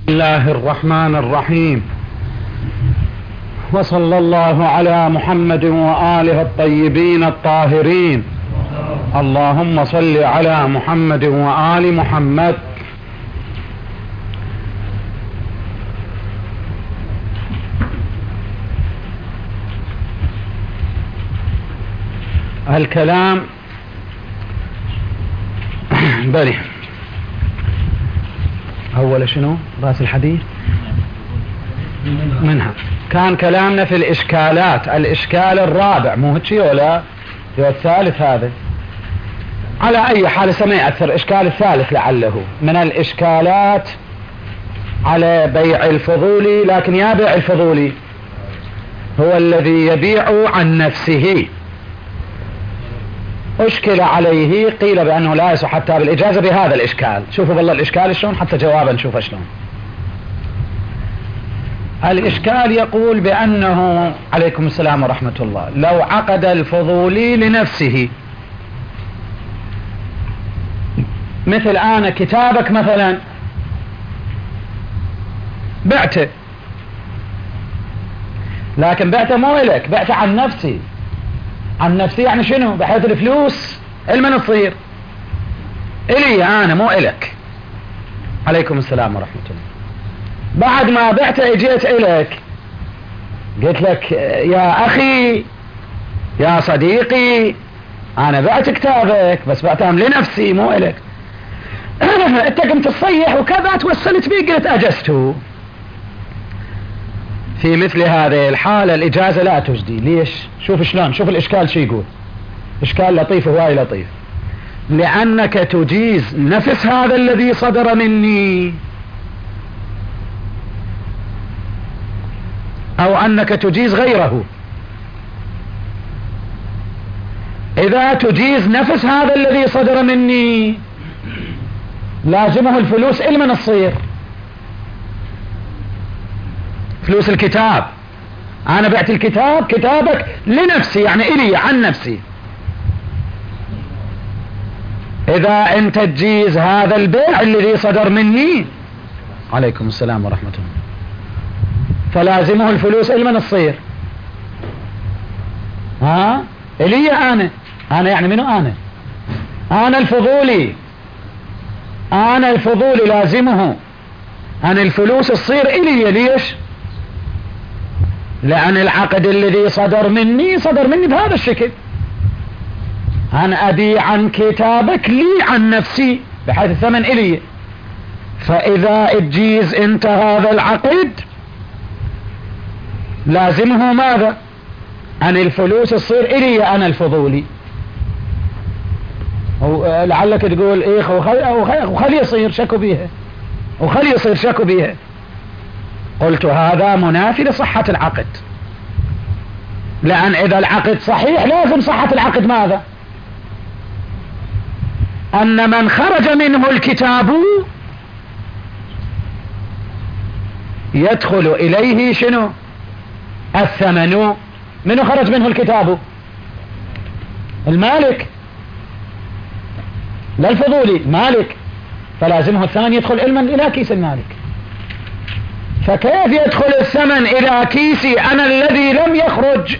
بسم الله الرحمن الرحيم، وصلى الله على محمد وآله الطيبين الطاهرين. اللهم صل على محمد وآل محمد. الكلام بلي أول شنو رأس الحديث منها كان كلامنا في الإشكالات. الإشكال الرابع مو هيك ولا الثالث؟ هذا على أي حال سمع يأثر. إشكال الثالث لعله من الإشكالات على بيع الفضولي، لكن يا بيع الفضولي هو الذي يبيع عن نفسه. أشكل عليه، قيل بأنه لا يصح حتى بالإجازة بهذا الإشكال. شوفوا بالله الإشكال شلون، حتى جوابا نشوفه شلون. الإشكال يقول بأنه عليكم السلام ورحمة الله، لو عقد الفضولي لنفسه، مثل أنا كتابك مثلا بعته، لكن بعته مو إلك، بعته عن نفسي. عن نفسي يعني شنو؟ بحيث الفلوس المن تصير إلي أنا مو إلك. عليكم السلام ورحمة الله. بعد ما بعته اجيت إلك قلت لك يا أخي يا صديقي أنا بعت كتابك بس بعته لنفسي مو إلك. أنت قمت تصيح وكذا توسلت بي، قلت أجزته. في مثل هذه الحالة الإجازة لا تجدي. ليش؟ شوف شلون، شوف الإشكال شو يقول. إشكال لطيف هواي لطيف. لأنك تجيز نفس هذا الذي صدر مني، أو أنك تجيز غيره. إذا تجيز نفس هذا الذي صدر مني لازمه الفلوس إلمن تصير فلوس الكتاب. أنا بعت الكتاب، كتابك لنفسي يعني إلي عن نفسي. إذا أنت تجيز هذا البيع الذي صدر مني، عليكم السلام ورحمة الله، فلازمه الفلوس إلمن تصير إلي أنا يعني منو؟ أنا الفضولي، أنا الفضولي لازمه أن الفلوس تصير إلي. ليش؟ لأن العقد الذي صدر مني بهذا الشكل. أنا أبيع عن كتابك لي عن نفسي بحيث الثمن إلي. فإذا تجيز أنت هذا العقد لازمه ماذا؟ أن الفلوس تصير إلي أنا الفضولي. لعلك تقول إيه وخلي يصير شكو بيها، وخلي يصير شكو بيها. قلت هذا منافي لصحة العقد، لأن إذا العقد صحيح لازم صحة العقد ماذا؟ أن من خرج منه الكتاب يدخل إليه شنو؟ الثمن. منو خرج منه الكتاب؟ المالك، لا الفضولي، مالك، فلازمه الثمن يدخل إلى كيس المالك. فكيف يدخل الثمن إلى كيسي أنا الذي لم يخرج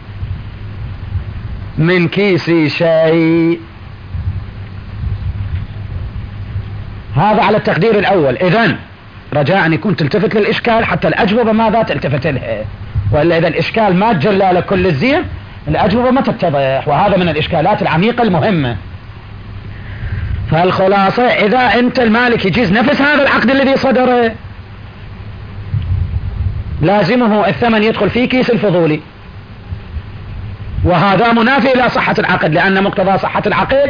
من كيسي شيء؟ هذا على التقدير الأول. إذن رجاء أن يكون تلتفت للإشكال حتى الأجوبة ماذا تلتفت لها، وإلا إذا الإشكال ما تجلى لك كل الزين الأجوبة ما تتضح، وهذا من الإشكالات العميقة المهمة. فالخلاصة إذا أنت المالك يجيز نفس هذا العقد الذي صدر لازمه الثمن يدخل في كيس الفضولي، وهذا منافي إلى صحة العقد، لأن مقتضى صحة العقد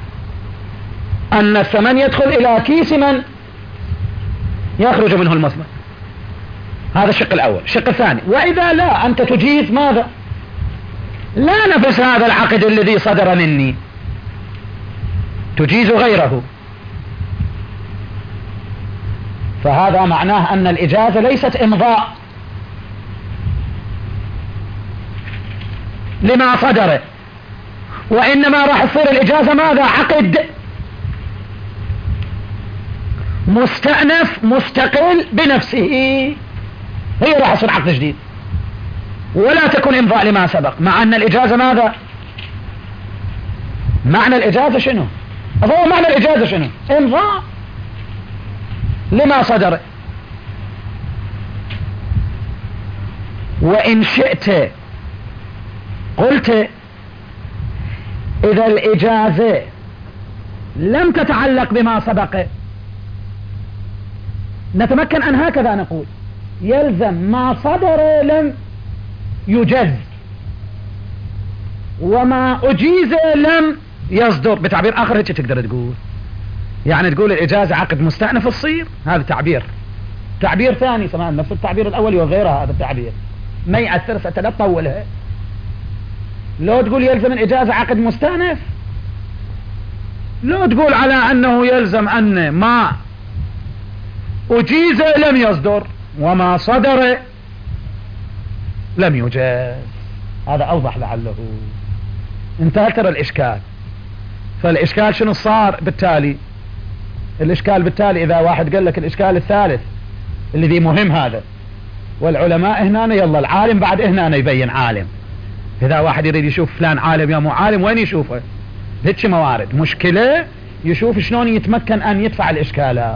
أن الثمن يدخل إلى كيس من يخرج منه المثمن. هذا الشق الأول. الشق الثاني، وإذا لا أنت تجيز ماذا؟ لا نفس هذا العقد الذي صدر مني، تجيز غيره. فهذا معناه أن الإجازة ليست إمضاء لما صدر، وإنما راح تصير الإجازة ماذا؟ عقد. مستأنف مستقل بنفسه، هي راح يصير عقد جديد ولا تكون إمضاء لما سبق. مع أن الإجازة ماذا؟ معنى الإجازة شنو؟ أظن معنى الإجازة شنو؟ إمضاء لما صدر. وإن شئت قلت إذا الإجازة لم تتعلق بما سبق نتمكن أن هكذا نقول يلزم ما صدر لم يجز وما أجيز لم يصدر. بتعبير آخر هيك تقدر تقول، يعني تقول الإجازة عقد مستأنف تصير، هذا تعبير ثاني سمعنا نفس التعبير الأول وغيرها. هذا التعبير ما يأثر لا تطولها. لو تقول يلزم الإجازة عقد مستأنف، لو تقول على أنه يلزم أن ما أجيز لم يصدر وما صدر لم يجاز. هذا أوضح لعله. انتهى ترى الإشكال. فالإشكال شنو صار بالتالي؟ الإشكال بالتالي إذا واحد قال لك الإشكال الثالث اللي ذي مهم هذا، والعلماء هنا يلا العالم بعد هنا يبين عالم. إذا واحد يريد يشوف فلان عالم يا مو عالم وين يشوفه؟ هيك موارد مشكلة يشوف شلون يتمكن أن يدفع الإشكالات.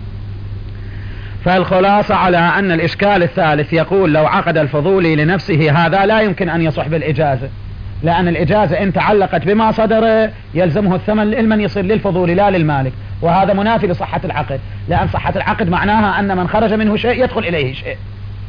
فالخلاصة على أن الإشكال الثالث يقول لو عقد الفضولي لنفسه هذا لا يمكن أن يصح بالإجازة، لأن الإجازة إن تعلقت بما صدر يلزمه الثمن لمن يصير للفضولي لا للمالك، وهذا منافي لصحة العقد، لأن صحة العقد معناها أن من خرج منه شيء يدخل إليه شيء.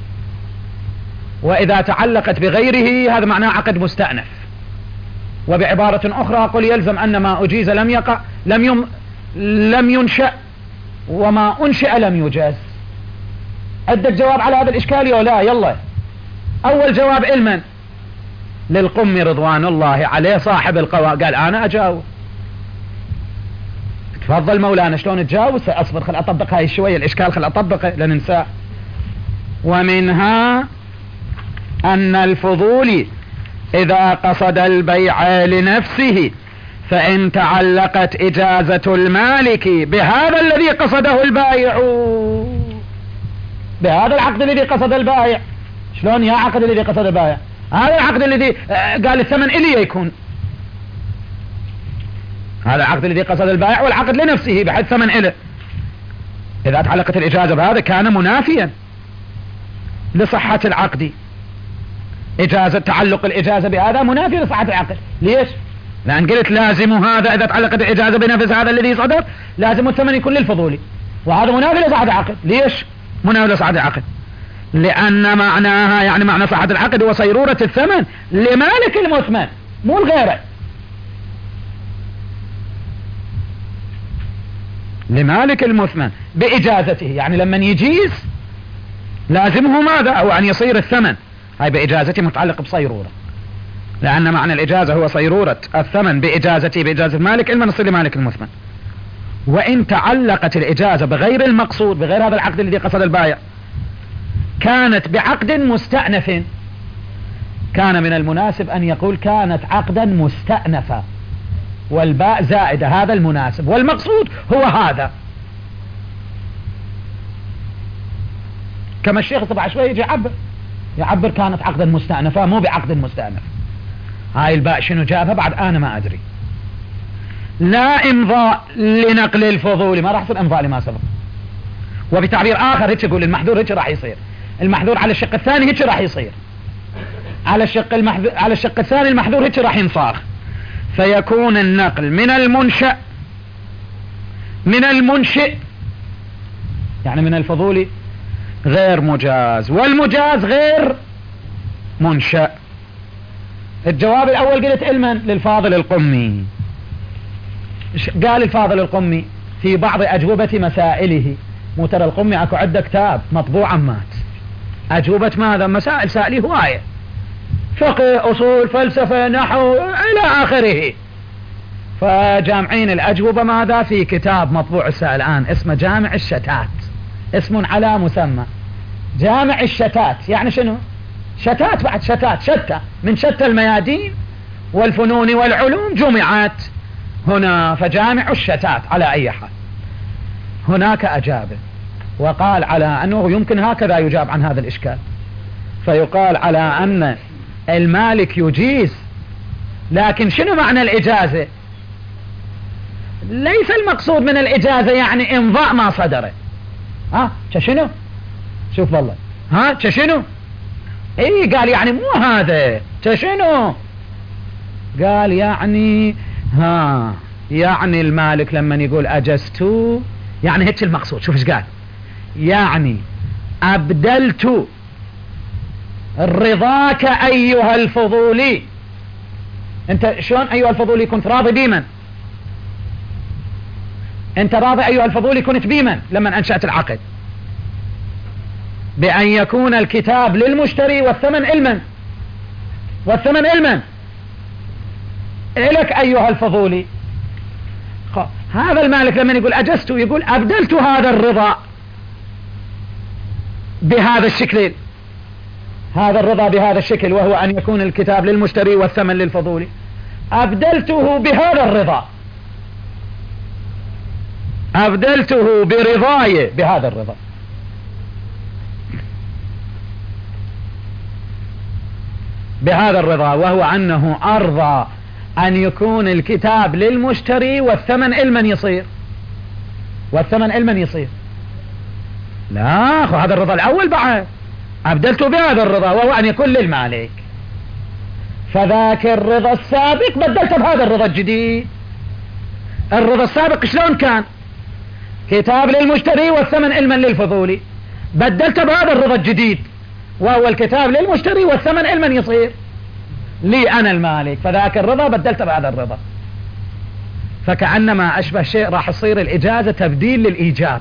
وإذا تعلقت بغيره هذا معناه عقد مستأنف. وبعبارة أخرى قل يلزم أن ما أجيز لم يقع لم ينشأ وما أنشأ لم يجاز. عندك جواب على هذا الإشكال ولا لا؟ يلا أول جواب علما للقم رضوان الله عليه صاحب القوا قال أنا أجاوب. تفضل مولانا شلون تجاوب؟ أصبر خل أطبق هاي شوية الإشكال خل أطبقه لننساه. ومنها أن الفضولي إذا قصد البيع لنفسه فإن تعلقت إجازة المالك بهذا الذي قصده البائع، بهذا العقد الذي قصد البائع. شلون يا عقد الذي قصد البائع؟ هذا العقد الذي قال الثمن إلي يكون، هذا العقد الذي قصد البائع والعقد لنفسه بحيث ثمن إله. إذا تعلقت الإجازة بهذا كان منافيا لصحة العقد. إجازة تعلق الإجازة بهذا منافي لصحة العقد. ليش؟ لأن قلت لازم هذا إذا تعلقت الإجازة بنفس هذا الذي صدر لازم الثمن يكون للفضولي، وهذا منافي لصحة العقد. ليش منافي لصحة العقد؟ لأن معناها يعني معنى صحة العقد هو صيرورة الثمن لمالك المثمن مو لغيره، لمالك المثمن بإجازته. يعني لما يجيز لازمه ماذا؟ أو أن يصير الثمن هاي بإجازته متعلق بصيرورة، لأن معنى الإجازة هو صيرورة الثمن بإجازته بإجازة المالك إلما نصير لمالك المثمن. وإن تعلقت الإجازة بغير المقصود بغير هذا العقد الذي قصد البائع كانت بعقد مستأنف، كان من المناسب أن يقول كانت عقدا مستأنفا والباء زائدة، هذا المناسب والمقصود هو هذا. كما الشيخ طبعا شوي يجي يعبر كانت عقدا مستأنفة مو بعقد مستأنف. هاي الباء شنو جابها بعد أنا ما أدري. لا إمضاء لنقل الفضول، ما راح يصير إمضاء لما سبق. وبتعبير آخر هيك يقول المحذور هيك راح يصير، المحذور على الشق الثاني هيك راح يصير، على الشق الثاني المحذور هيك راح ينصاغ، فيكون النقل من المنشئ يعني من الفضول غير مجاز، والمجاز غير منشأ. الجواب الأول قلت علما للفاضل القمي. قال الفاضل القمي في بعض أجوبة مسائله، مو ترى القمي اكو عده كتاب مطبوع عمات أجوبة ماذا؟ مسائل سائلي هواية، فقه أصول فلسفة نحو إلى آخره. فجامعين الأجوبة ماذا في كتاب مطبوع الآن اسمه جامع الشتات، اسم على مسمى جامع الشتات. يعني شنو؟ شتات بعد شتات، شتى من شتى الميادين والفنون والعلوم جمعت هنا، فجامع الشتات على أي حال. هناك أجابه وقال على أنه يمكن هكذا يجاب عن هذا الإشكال، فيقال على أن المالك يجيز، لكن شنو معنى الإجازة؟ ليس المقصود من الإجازة يعني إمضاء ما صدره. شنو؟ شوف والله شنو؟ اي قال يعني مو هذا شنو؟ قال يعني يعني المالك لما يقول أجزت يعني هيك المقصود. شوف ايش قال، يعني أبدلت رضاك أيها الفضولي. انت شلون أيها الفضولي كنت راضي بمن؟ انت راضي أيها الفضولي كنت بمن لما أنشأت العقد؟ بأن يكون الكتاب للمشتري والثمن إلمن، والثمن إلمن إلك أيها الفضولي. هذا المالك لما يقول أجزت يقول أبدلت هذا الرضا بهذا الشكل، هذا الرضا بهذا الشكل وهو أن يكون الكتاب للمشتري والثمن للفضولي، أبدلته بهذا الرضا، أبدلته برضاي بهذا الرضا. بهذا الرضا وهو أنه أرضى أن يكون الكتاب للمشتري والثمن إلمن يصير، والثمن إلمن يصير. لا هذا الرضا الأول بعد أبدلته بهذا الرضا وهو أن يكون للمالك، فذاك الرضا السابق بدلته بهذا الرضا الجديد. الرضا السابق شلون كان؟ كتاب للمشتري والثمن إلمن للفضولي، بدلته بهذا الرضا الجديد وهو الكتاب للمشتري والثمن إلمن يصير لي أنا المالك، فذاك الرضا بدلته بهذا الرضا. فكأنما أشبه شيء راح يصير الإجازة تبديل للإيجاب.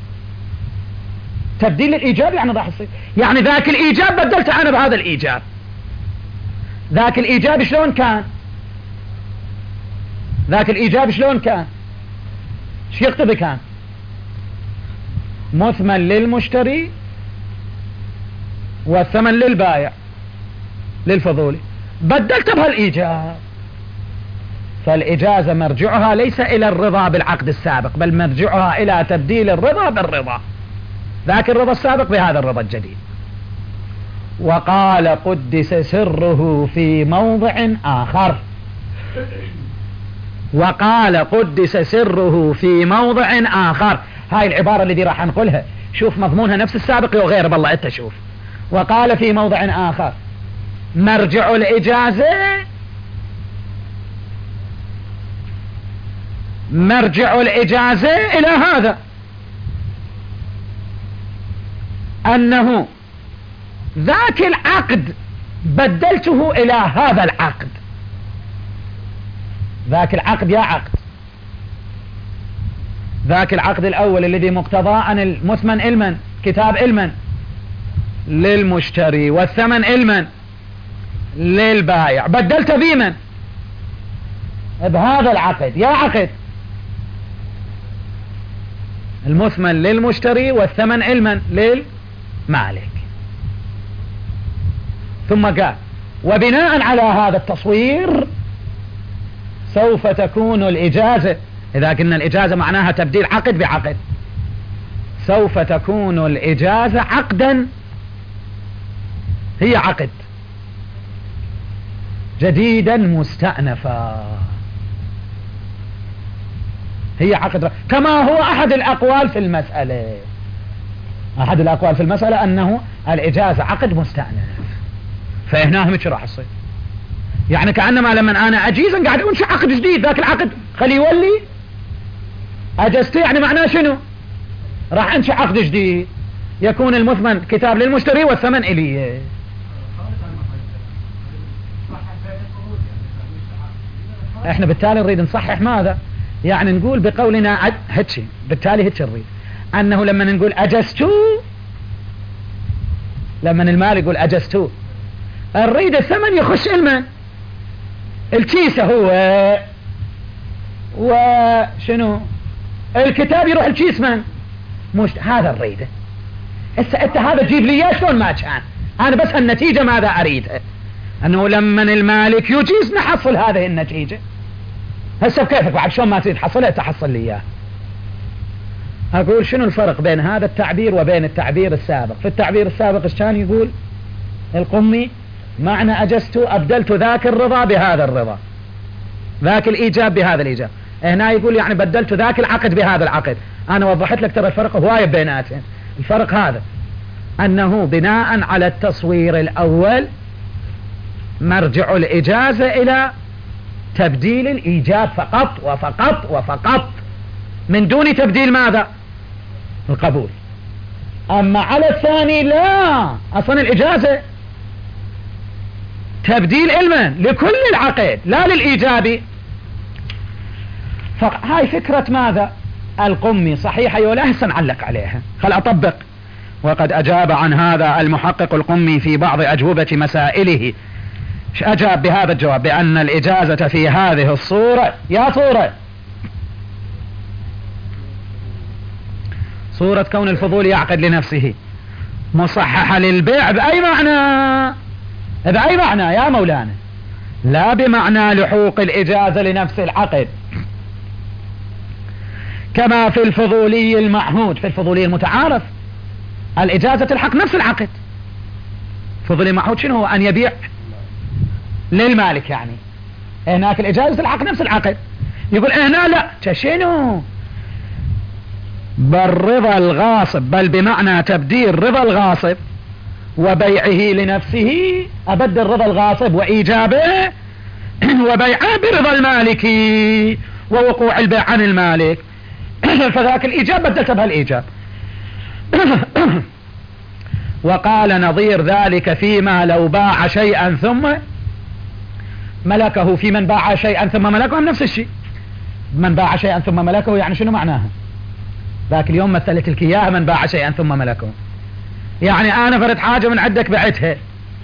تبديل للإيجاب يعني راح يصير يعني ذاك الإيجاب بدلته أنا بهذا الإيجاب. ذاك الإيجاب شلون كان؟ ذاك الإيجاب شلون كان؟ ايش يقتضي كان؟ مثمن للمشتري والثمن للبائع للفضولي، بدلت بهالإيجاب. فالإجازة مرجعها ليس إلى الرضا بالعقد السابق، بل مرجعها إلى تبديل الرضا بالرضا، ذاك الرضا السابق بهذا الرضا الجديد. وقال قدس سره في موضع آخر، وقال قدس سره في موضع آخر. هاي العبارة التي راح نقولها شوف مضمونها نفس السابق وغيره بالله انت شوف. وقال في موضع آخر مرجع الإجازة، مرجع الإجازة إلى هذا، أنه ذاك العقد بدلته إلى هذا العقد. ذاك العقد يا عقد، ذاك العقد الأول الذي مقتضاه أن المثمن إلمن كتاب إلمن للمشتري والثمن إلمن للبائع، بدلت بمن؟ بهذا العقد يا عقد، المثمن للمشتري والثمن إلمن للمالك. ثم قال وبناء على هذا التصوير سوف تكون الإجازة، إذا قلنا الإجازة معناها تبديل عقد بعقد، سوف تكون الإجازة عقدا، هي عقد جديدا مستأنفا، هي عقد كما هو أحد الأقوال في المسألة. أحد الأقوال في المسألة أنه الإجازة عقد مستأنف، فهنا مش راح يصير يعني كأنما لما أنا أجيز قاعد أنشئ عقد جديد، ذاك العقد خلي يولي أجزت، يعني معناه شنو؟ راح أنشئ عقد جديد يكون المثمن كتاب للمشتري والثمن إليه. احنا بالتالي نريد نصحح ماذا؟ يعني نقول بقولنا هتشي، بالتالي هتش نريد أنه لما نقول أجزتو، لما المال يقول أجزتو نريد الثمن يخش المن الكيسة هو، وشنو الكتاب يروح الكيس من مش هذا نريده. هسه انت هذا تجيب لي اياه شلون ما كان، انا بس النتيجة ماذا اريدها، انه لما المالك يجيز نحصل هذه النتيجة. هسه بكيفك بعد شلون ما تريد تحصلها تحصل لي اياه. أقول شنو الفرق بين هذا التعبير وبين التعبير السابق؟ في التعبير السابق ايش كان يقول القمي؟ معنى أجزت أبدلت ذاك الرضا بهذا الرضا، ذاك الإيجاب بهذا الإيجاب. هنا يقول يعني بدلت ذاك العقد بهذا العقد. أنا وضحت لك ترى الفرق هواية بيناتهم. الفرق هذا أنه بناء على التصوير الأول مرجع الإجازة إلى تبديل الإيجاب فقط وفقط وفقط، من دون تبديل ماذا؟ القبول. أما على الثاني لا، أصلا الإجازة تبديل علما لكل العقد لا للإيجابي. فهاي فكرة ماذا؟ القمي صحيحة ولا أحسن علق عليها. خل أطبق. وقد أجاب عن هذا المحقق القمي في بعض أجوبة مسائله. أجاب بهذا الجواب بأن الإجازة في هذه الصورة، يا صورة كون الفضول يعقد لنفسه مصححة للبيع بأي معنى؟ بأي معنى يا مولانا؟ لا بمعنى لحوق الإجازة لنفس العقد كما في الفضولي المعهود. في الفضولي المتعارف الإجازة تلحق نفس العقد. الفضولي المعهود شنو هو؟ أن يبيع للمالك، يعني هناك الإجازة تلحق نفس العقد. يقول هنا لا، شنو؟ بل رضا الغاصب، بل بمعنى تبديل رضا الغاصب وبيعه لنفسه، أبدل رضا الغاصب وإيجابه وبيعه برضا المالك ووقوع البيع عن المالك. فذاك الإيجاب بدلت بها الإيجاب. وقال نظير ذلك فيما لو باع شيئا ثم ملكه. في من باع شيئا ثم ملكه نفس الشيء. من باع شيئا ثم ملكه يعني شنو معناها؟ ذاك اليوم مثلت لك اياها من باع شيئا ثم ملكه. يعني انا فرد حاجة من عندك بعتها،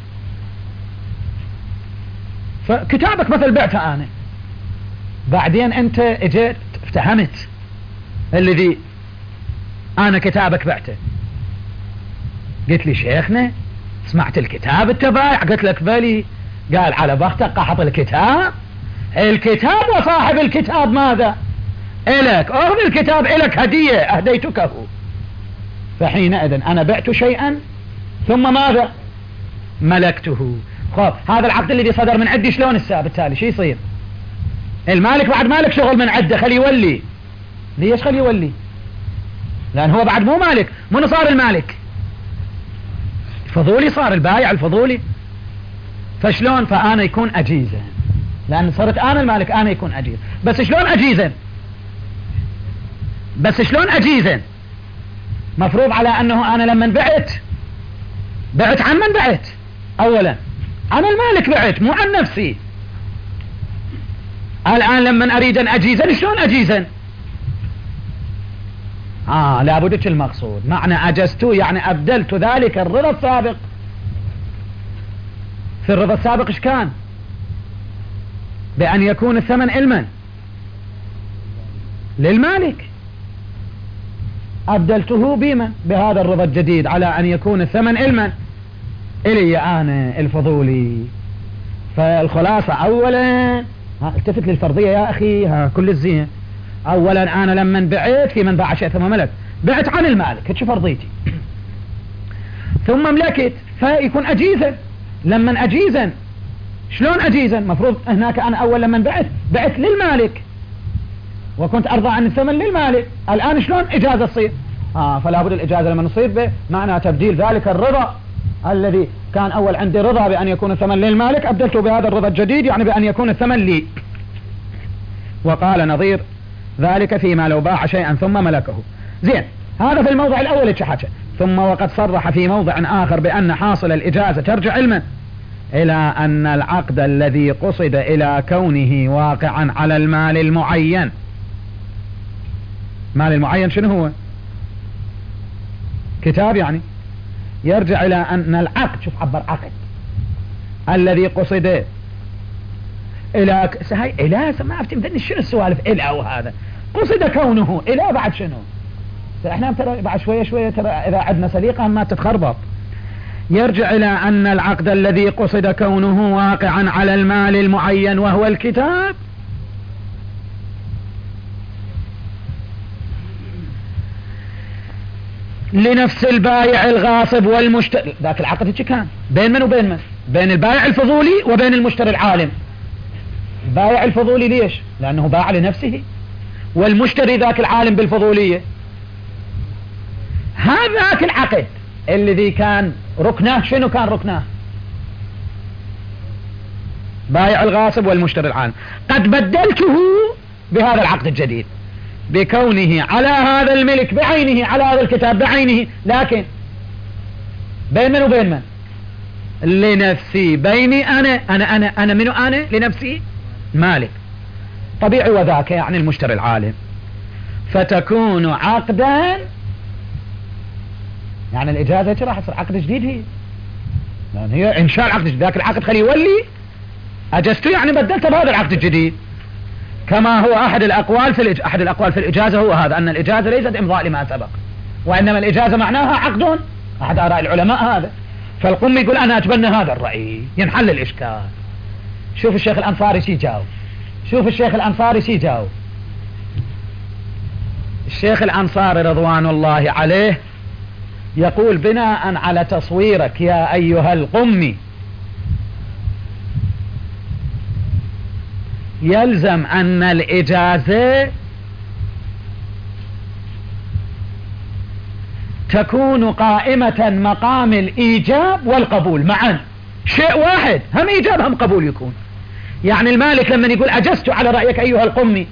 فكتابك مثل بعتها انا، بعدين انت اجيت افتهمت الذي انا كتابك بعته، قلت لي شيخنا سمعت الكتاب التبايع؟ قلت لك بلي. قال على بختك قحط الكتاب. الكتاب وصاحب الكتاب ماذا؟ إلك. أخذ الكتاب إلك هدية، أهديتكه. فحينئذ أنا بعت شيئا ثم ماذا؟ ملكته. خب هذا العقد الذي صدر من عندي شلون الساب التالي شو يصير؟ المالك بعد مالك شغل من عده، خلي يولي. ليش خلي يولي؟ لأن هو بعد مو مالك. منو صار المالك؟ الفضولي صار البايع الفضولي. فشلون؟ فأنا يكون أجيزا، لأن صرت أنا المالك، أنا يكون أجيز. بس شلون أجيزا؟ بس شلون أجيزا؟ مفروض على أنه أنا لما بعت عن من بعت؟ أولا عن المالك بعت، مو عن نفسي. الآن لما أريد أن أجيزا شلون أجيزا؟ لابد المقصود معنى أجزت يعني أبدلت ذلك الرضا السابق. في الرضا السابق ايش كان؟ بأن يكون الثمن علما للمالك. أبدلته بما بهذا الرضا الجديد على أن يكون الثمن علما إلي أنا الفضولي. فالخلاصة أولا التفت للفرضية يا أخي، كل الزين. أولا أنا لما بعت في من باع شيء ثم ملك، بعت عن المالك، هتش فرضيتي. ثم ملكت فيكون أجيزا. لما أجيزا شلون أجيزا؟ مفروض هناك أنا أول لما بعت للمالك وكنت أرضى عن الثمن للمالك. الآن شلون إجازة تصير؟ فلا بد الإجازة لما نصير معنى تبديل ذلك الرضا الذي كان أول عندي رضا بأن يكون الثمن للمالك، أبدلته بهذا الرضا الجديد يعني بأن يكون الثمن لي. وقال نظير ذلك فيما لو باع شيئا ثم ملكه. زين، هذا في الموضع الأول اتشحت. ثم وقد صرح في موضع آخر بأن حاصل الإجازة ترجع علما إلى أن العقد الذي قصد إلى كونه واقعا على المال المعين. مال المعين شنو هو؟ كتاب يعني. يرجع إلى أن العقد، شوف عبر عقد الذي قصد إلى هاي إلى ما عرفت مثلني شنو السوالف إلى وهذا قصد كونه إلى بعد شنو؟ احنا ترى بعد شوية ترى إذا عدنا سليقة ما تتخربط. يرجع إلى أن العقد الذي قصد كونه واقعا على المال المعين وهو الكتاب لنفس البائع الغاصب والمشتري. ذاك العقد هيك كان بين من وبين من؟ بين البائع الفضولي وبين المشتري العالم. البائع الفضولي ليش؟ لأنه باع لنفسه، والمشتري ذاك العالم بالفضولية. هذاك العقد الذي كان ركناه، شنو كان ركناه؟ بائع الغاصب والمشتري العالم. قد بدلته بهذا العقد الجديد بكونه على هذا الملك بعينه، على هذا الكتاب بعينه، لكن بين من وبين من؟ لنفسي، بيني أنا منو؟ أنا لنفسي مالك طبيعي، وذاك يعني المشتري العالم. فتكون عقدا، يعني الإجازة راح تصير عقد جديد، هي يعني هي إنشاء العقد الجديد. ذاك العقد خليه يولي أجزته، يعني بدلته بهذا العقد الجديد. كما هو أحد الأقوال في الإجازة هو هذا، أن الإجازة ليست إمضاء لما سبق، وإنما الإجازة معناها عقد، أحد آراء العلماء هذا. فالقم يقول أنا أتبنى هذا الرأي، ينحل الإشكال. شوف الشيخ الأنصاري شي جاوب، شوف الشيخ الأنصاري شي جاوب. الشيخ الأنصاري رضوان الله عليه يقول بناء على تصويرك يا أيها القمي، يلزم أن الإجازة تكون قائمة مقام الإيجاب والقبول معا، شيء واحد، هم إيجاب هم قبول يكون. يعني المالك لما يقول أجزت على رأيك أيها القمي،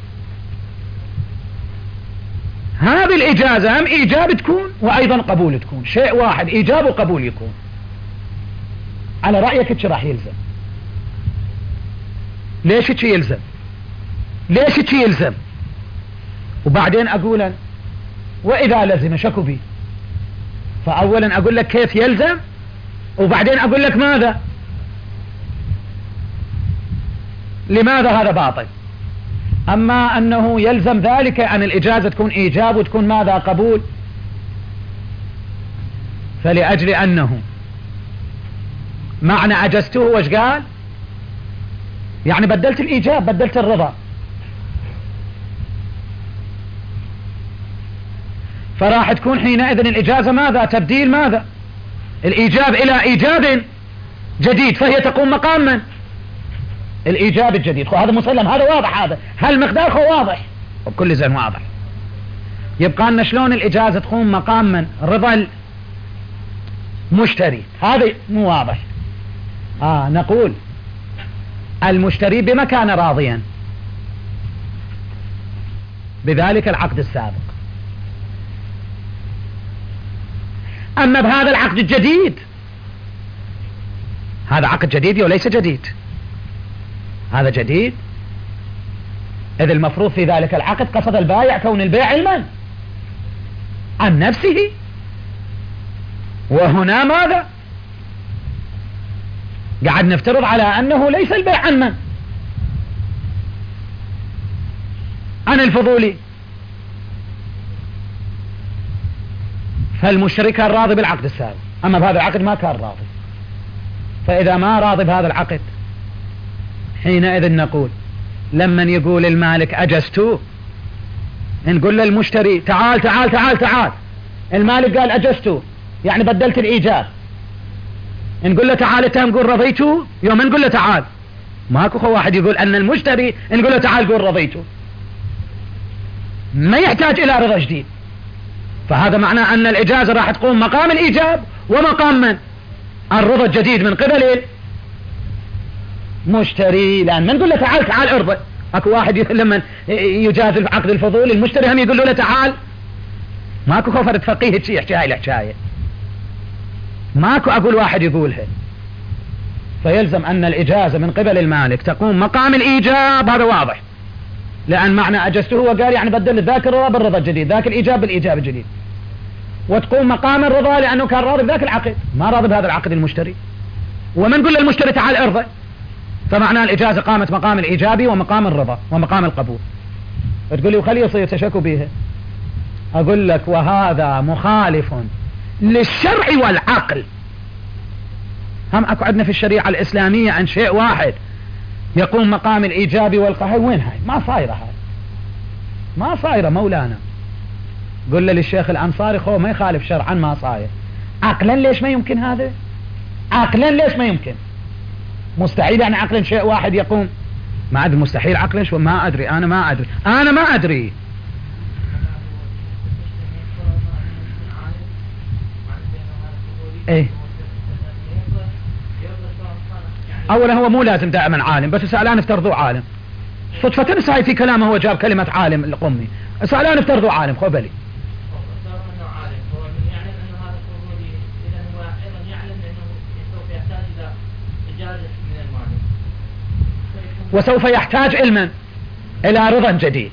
هذه الإجازة هم إيجاب تكون وأيضا قبول تكون، شيء واحد، إيجاب وقبول يكون. على رأيك ايش راح يلزم؟ ليش ايش يلزم؟ ليش ايش يلزم؟ وبعدين أقول وإذا لزم شكو بي. فأولا أقول لك كيف يلزم، وبعدين أقول لك ماذا، لماذا هذا باطل. أما أنه يلزم ذلك أن الإجازة تكون إيجاب وتكون ماذا قبول، فلأجل أنه معنى أجزته وش قال؟ يعني بدلت الإيجاب، بدلت الرضا. فراح تكون حينئذ الإجازة ماذا؟ تبديل ماذا؟ الإيجاب إلى إيجاب جديد، فهي تقوم مقام من؟ الإيجاب الجديد. هذا مسلم، هذا واضح، هذا هالمقدار هو واضح وبكل زين واضح. يبقى لنا شلون الإجازة تقوم مقام من؟ رضا المشتري، هذا مو واضح. نقول المشتري بما كان راضيا بذلك العقد السابق، أما بهذا العقد الجديد، هذا عقد جديد وليس جديد، هذا جديد، إذ المفروض في ذلك العقد قصد البائع كون البيع علما عن نفسه، وهنا ماذا؟ قاعد نفترض على أنه ليس البيع عن من؟ عن الفضولي. فالمشتري كان راضي بالعقد السابق، أما بهذا العقد ما كان راضي. فإذا ما راضي بهذا العقد، حينئذ نقول لمن يقول المالك أجزته، نقول للمشتري تعال تعال تعال تعال. المالك قال أجزته، يعني بدلت الإيجاب. نقول له تعال انت، نقول رضيته. يوم نقول له تعال، ماكو واحد يقول أن المشتري نقول له تعال قول رضيته، ما يحتاج إلى رضا جديد. فهذا معناه أن الإجازة راح تقوم مقام الإيجاب ومقام من؟ الرضا الجديد من قبل المشتري. لأن ما نقول له تعال تعال ارضى. اكو واحد لما يجازل في عقد الفضول، المشتري هم يقول له تعال، ماكو فرد فقيه شيء يحكي هاي الحكاية، ماكو أقول واحد يقولها. فيلزم أن الإجازة من قبل المالك تقوم مقام الإيجاب، هذا واضح، لأن معنى أجزته هو قال يعني بدل ذاك الرضا بالرضا الجديد، ذاك الإيجاب بالإيجاب الجديد، وتقوم مقام الرضا لأنه كان راضي بذاك العقد، ما راضي بهذا العقد المشتري. ومن نقول للمشتري تعال ارضى، فمعنى الإجازة قامت مقام الإيجابي ومقام الرضا ومقام القبول. تقول لي وخلي يصير تشكوا بيها. أقول لك وهذا مخالف للشرع والعقل. هم أكو عندنا في الشريعة الإسلامية عن شيء واحد يقوم مقام الإيجابي والقهر، وين هاي؟ ما صايرة هاي، ما صايرة مولانا، قل له للشيخ الأنصاري خو ما يخالف شرعا ما صاير. عقلا ليش ما يمكن هذا؟ عقلا ليش ما يمكن؟ مستحيل يعني عقلا شيء واحد يقوم؟ ما أدري مستحيل عقلا شو، ما أدري، أنا ما أدري. ايه اولا هو مو لازم دائما عالم، بس الان افترضوا عالم صدفة ساي في كلامه هو جاب كلمة عالم القمي، الان افترضوا عالم خبلي. وسوف يحتاج علما الى رضا جديد.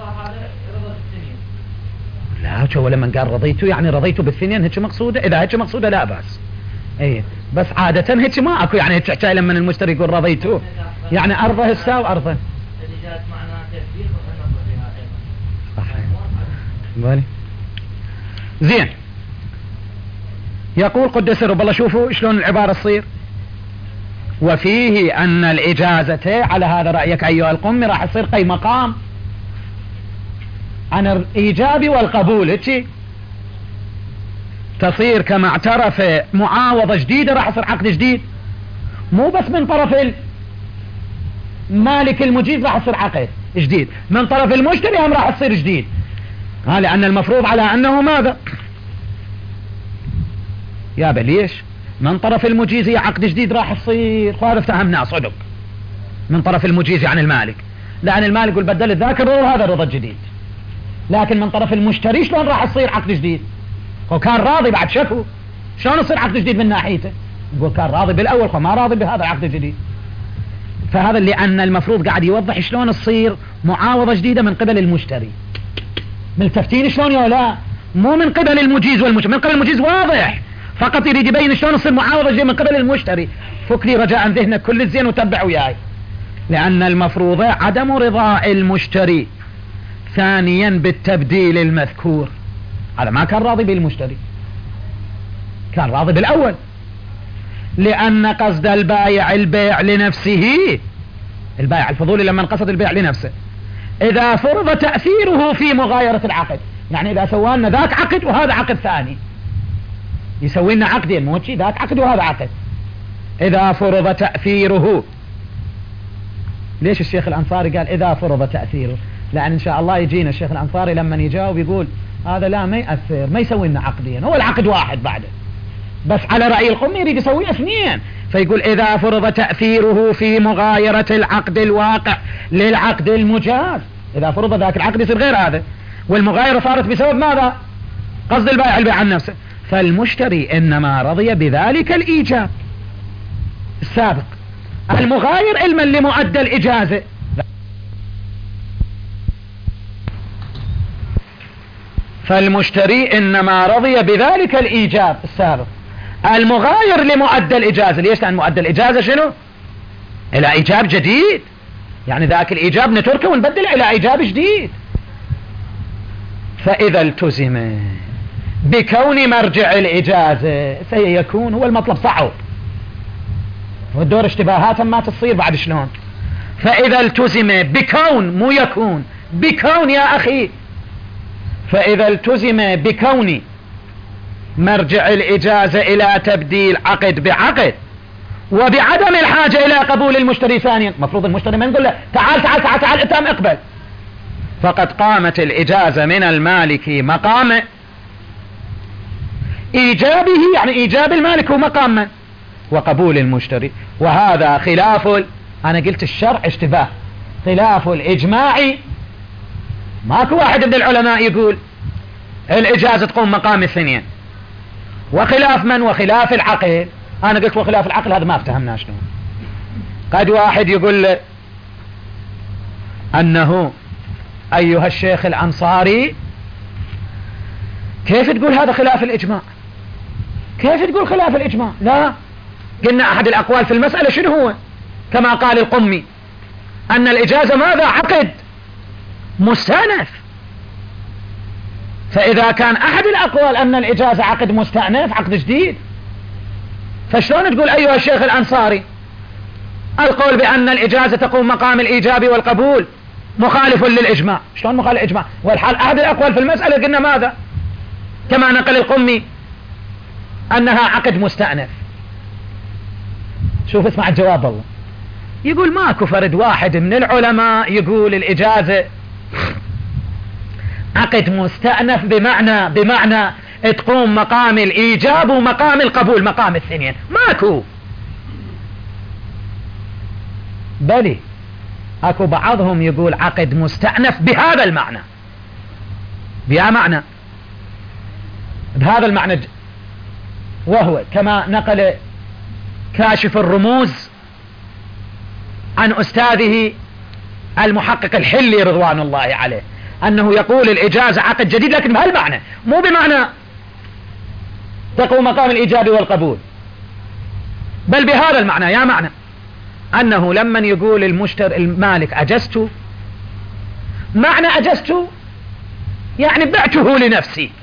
لا شو لما قال رضيته يعني رضيته بالثنين هيك مقصودة، اذا هيك مقصودة لا بأس. ايه بس عادة هيك ما اكو يعني هيك حكاية لما المشتري يقول رضيته يعني ارضه هسه وارضه. زين. يقول قدس رب الله، شوفوا شلون العبارة تصير. وفيه ان الاجازة على هذا رأيك ايها القمي راح تصير قي مقام عن الايجاب والقبول، هيك تصير كما اعترف معاوضة جديدة راح يصير عقد جديد، مو بس من طرف المالك المجيز راح يصير عقد جديد، من طرف المشتري هم راح يصير جديد. لأن المفروض على أنه ماذا يا ليش من طرف المجيز عقد جديد راح يصير، خالف فهمنا صدق من طرف المجيز عن المالك، لأن المالك يقول بدل ذاك الرضا وهذا الرضا الجديد، لكن من طرف المشتري شلون راح يصير عقد جديد؟ هو كان راضي بعد شكو، شلون يصير عقد جديد من ناحيته؟ يقول كان راضي بالأول فما راضي بهذا العقد الجديد. فهذا لأن المفروض قاعد يوضح شلون تصير معاوضة جديدة من قبل المشتري. ملتفتين شلون يا لا؟ مو من قبل المجيز والمشتري، من قبل المجيز واضح، فقط يريد يبين شلون تصير معاوضة جديدة من قبل المشتري. فكري رجاء ذهنك كل الزين وتبع وياي. لأن المفروض عدم رضاء المشتري ثانيا بالتبديل المذكور. هذا ما كان راضي بالمشتري، كان راضي بالأول، لأن قصد البائع البيع لنفسه، البائع الفضولي لما قصد البيع لنفسه إذا فرض تأثيره في مغايرة العقد، يعني إذا سوى لنا ذاك عقد وهذا عقد ثاني، يسوي لنا عقدين مو شيء، ذاك عقد وهذا عقد، إذا فرض تأثيره. ليش الشيخ الأنصاري قال إذا فرض تأثيره؟ لأن إن شاء الله يجينا الشيخ الأنصاري لما يجاوب يقول هذا لا ما يأثر، ما يسوي لنا عقدين، هو العقد واحد بعده، بس على رأي القمي يريد يسوي اثنين، فيقول إذا فرض تأثيره في مغايرة العقد الواقع للعقد المجاز، إذا فرض ذاك العقد يصير غير هذا، والمغايرة صارت بسبب ماذا؟ قصد البائع البيع عن نفسه، فالمشتري إنما رضي بذلك الإيجاب السابق، المغاير علما لمؤدى الإجازة. فالمشتري إنما رضي بذلك الإيجاب السابق المغاير لمؤدى الإجازة. ليش؟ لأن مؤدى الإجازة شنو؟ إلى إيجاب جديد، يعني ذاك الإيجاب نتركه ونبدل إلى إيجاب جديد. فإذا التزم بكون مرجع الإجازة سيكون، هو المطلب صعب والدور اشتباهات ما تصير بعد شلون. فإذا التزم بكون مو يكون، بكون يا أخي، فإذا التزم بكون مرجع الإجازة إلى تبديل عقد بعقد وبعدم الحاجة إلى قبول المشتري ثانيا، مفروض المشتري ما نقول له تعال تعال تعال تعال اتهم اقبل، فقد قامت الإجازة من المالك مقام إيجابه، يعني إيجاب المالك هو مقام من؟ وقبول المشتري. وهذا خلاف أنا قلت الشرع اشتباه، خلاف الإجماع. ماكو واحد من العلماء يقول الإجازة تقوم مقام الاثنين، وخلاف من؟ وخلاف العقل. أنا قلت وخلاف العقل هذا ما افتهمنا شنو. قد واحد يقول أنه أيها الشيخ الأنصاري كيف تقول هذا خلاف الإجماع؟ كيف تقول خلاف الإجماع؟ لا، قلنا أحد الأقوال في المسألة شنو هو؟ كما قال القمي أن الإجازة ماذا؟ عقد مستأنف. فإذا كان أحد الأقوال أن الإجازة عقد مستأنف عقد جديد، فشلون تقول أيها الشيخ الأنصاري القول بأن الإجازة تقوم مقام الإيجاب والقبول مخالف للإجماع. شلون مخالف للإجماع والحال أحد الأقوال في المسألة قلنا ماذا؟ كما نقل القمي أنها عقد مستأنف. شوف اسمع الجواب الله، يقول ماكو فرد واحد من العلماء يقول الإجازة عقد مستأنف بمعنى تقوم مقام الإيجاب ومقام القبول، مقام الثنين، ماكو. بلي اكو بعضهم يقول عقد مستأنف بهذا المعنى، بهذا المعنى، وهو كما نقل كاشف الرموز عن أستاذه المحقق الحلي رضوان الله عليه، أنه يقول الإجازة عقد جديد لكن بهالمعنى، مو بمعنى تقوم مقام الإيجاب والقبول، بل بهذا المعنى، يا معنى أنه لما يقول المالك أجزت، معنى أجزت يعني بعته لنفسي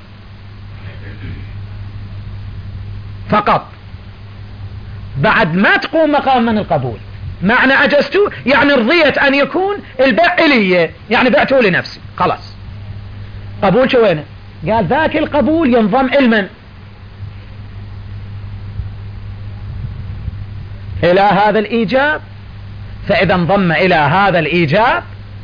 فقط بعد ما تقوم مقام من القبول. معنى أجزت يعني رضيت أن يكون البيع إلي، يعني بعته لنفسي خلاص. قبول شو وينه؟ قال ذاك القبول ينضم إلى هذا الإيجاب، فإذا انضم إلى هذا الإيجاب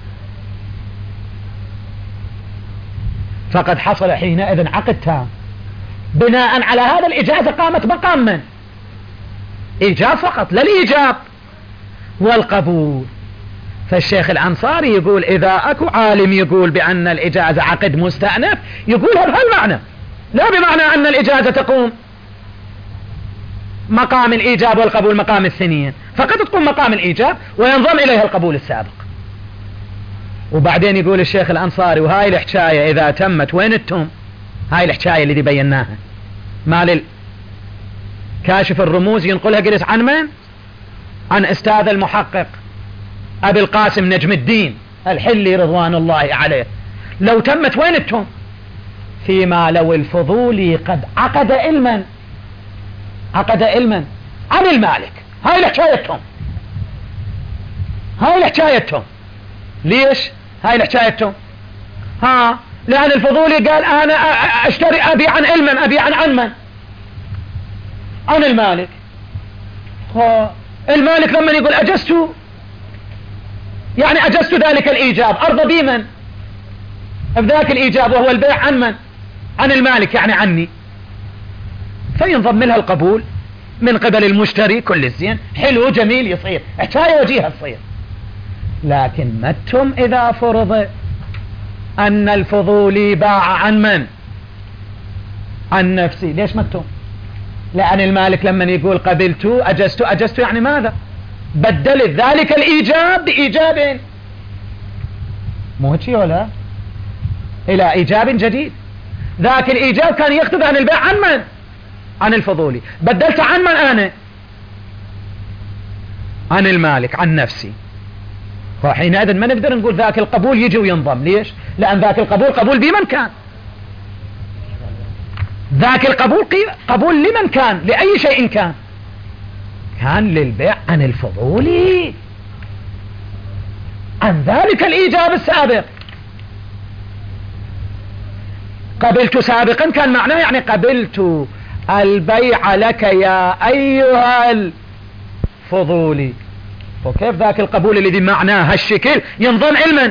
فقد حصل حينئذ عقد تام. بناء على هذا الإجازة قامت مقام من؟ إيجاب فقط، لا الإيجاب والقبول. فالشيخ الأنصاري يقول إذا أكو عالم يقول بأن الإجازة عقد مستأنف يقولها بهالمعنى، لا بمعنى أن الإجازة تقوم مقام الإيجاب والقبول مقام الثنين، فقد تقوم مقام الإيجاب وينضم إليها القبول السابق. وبعدين يقول الشيخ الأنصاري وهاي الحكاية إذا تمت وين التم؟ هاي الحكاية اللي بيناها مال كاشف الرموز ينقلها قلت عن من؟ عن أستاذ المحقق أبي القاسم نجم الدين الحلي رضوان الله عليه. لو تمت وين التم؟ فيما لو الفضولي قد عقد علما عن المالك. هاي الحكايتهم، ليش هاي الحكايتهم؟ لأن الفضولي قال أنا أشتري أبي عن علما، أبي عن من؟ عن المالك. المالك لما يقول أجزت يعني أجزت ذلك الإيجاب، أرضى بي من؟ بذاك الإيجاب وهو البيع عن من؟ عن المالك يعني عني، فينضم لها القبول من قبل المشتري. كل الزين حلو جميل يصير حكاية وجيهة تصير. لكن متم إذا فرض أن الفضولي باع عن من؟ عن نفسي. ليش متم؟ لأن المالك لما يقول قبلت أجزت يعني ماذا؟ بدلت ذلك الإيجاب بإيجاب، مو هيك ولا؟ إلى إيجاب جديد. ذاك الإيجاب كان يقتضي عن البيع عن من؟ عن الفضولي. بدلت عن من أنا؟ عن المالك، عن نفسي. فحينئذ ما نقدر نقول ذاك القبول يجي وينضم. ليش؟ لأن ذاك القبول قبول بمن كان؟ ذاك القبول قبول لمن كان؟ لأي شيء كان للبيع عن الفضولي، عن ذلك الإيجاب السابق. قبلت سابقا كان معناه يعني قبلت البيع لك يا أيها الفضولي. وكيف ذاك القبول الذي معناه هالشكل ينضم علما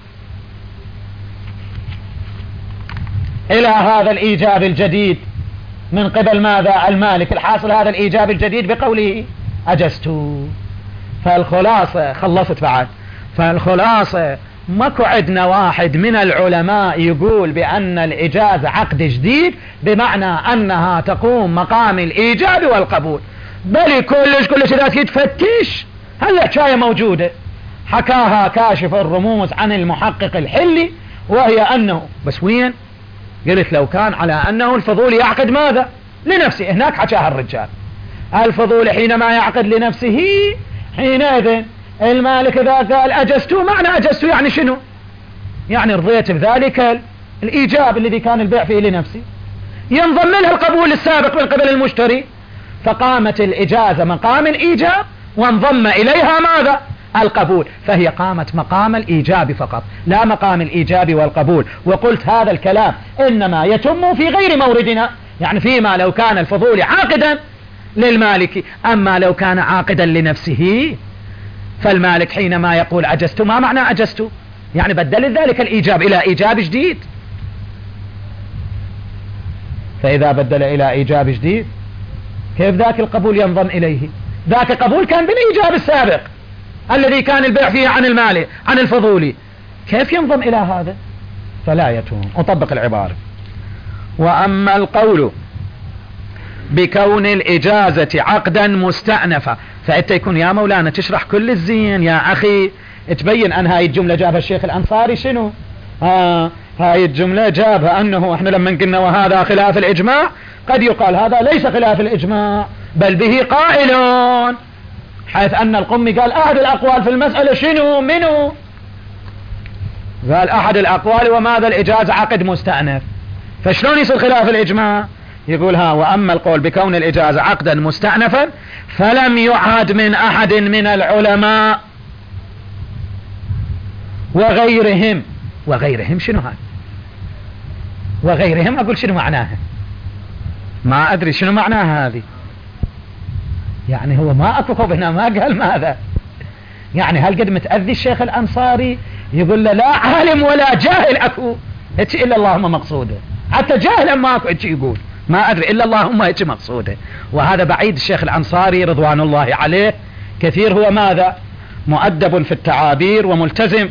إلى هذا الإيجاب الجديد من قبل ماذا؟ المالك. الحاصل هذا الإيجاب الجديد بقوله أجزت. فالخلاصة خلصت بعد. فالخلاصة ماكو عندنا واحد من العلماء يقول بأن الإجازة عقد جديد بمعنى أنها تقوم مقام الإيجاب والقبول، بل كلش إذا تفتش هالحكاية موجودة، حكاها كاشف الرموز عن المحقق الحلي، وهي أنه بس وين؟ قلت لو كان على أنه الفضولي يعقد ماذا؟ لنفسه. هناك حكاها الرجال الفضولي حينما يعقد لنفسه حينئذ المالك إذا قال أجزت، معنى أجزت يعني شنو؟ يعني رضيت بذلك الإيجاب الذي كان البيع فيه لنفسي، ينضم لها القبول السابق من قبل المشتري، فقامت الإجازة مقام الإيجاب وانضم إليها ماذا؟ القبول، فهي قامت مقام الإيجاب فقط لا مقام الإيجاب والقبول. وقلت هذا الكلام إنما يتم في غير موردنا، يعني فيما لو كان الفضول عاقدا للمالك. أما لو كان عاقدا لنفسه فالمالك حينما يقول عجزت، ما معنى عجزت؟ يعني بدل ذلك الإيجاب إلى إيجاب جديد. فإذا بدل إلى إيجاب جديد كيف ذاك القبول ينضم إليه؟ ذاك قبول كان بالإيجاب السابق الذي كان البيع فيه عن المال عن الفضولي، كيف ينضم إلى هذا؟ فلا يتم. أطبق العبارة. وأما القول بكون الإجازة عقدا مستأنفا، فأنت يكون يا مولانا تشرح كل الزين يا أخي، تبين أن هاي الجملة جابها الشيخ الأنصاري شنو؟ هاي الجملة جابها أنه احنا لما قلنا وهذا خلاف الإجماع، قد يقال هذا ليس خلاف الإجماع بل به قائلون، حيث أن القمي قال أحد الأقوال في المسألة شنو منه؟ قال أحد الأقوال وماذا الإجازة عقد مستأنف، فشلون يصير خلاف الإجماع؟ يقول وأما القول بكون الإجازة عقدا مستأنفا فلم يعهد من أحد من العلماء وغيرهم شنو هذا؟ وغيرهم أقول شنو معناها؟ ما أدري شنو معناها هذه. يعني هو ما أكو خوف هنا، ما قال ماذا يعني. هل قد متأذي الشيخ الأنصاري يقول له لا عالم ولا جاهل أكو هيك إلا اللهم مقصوده، حتى جاهل ما أكو هيك يقول ما أدري إلا اللهم هيك مقصوده. وهذا بعيد الشيخ الأنصاري رضوان الله عليه كثير هو ماذا مؤدب في التعابير وملتزم.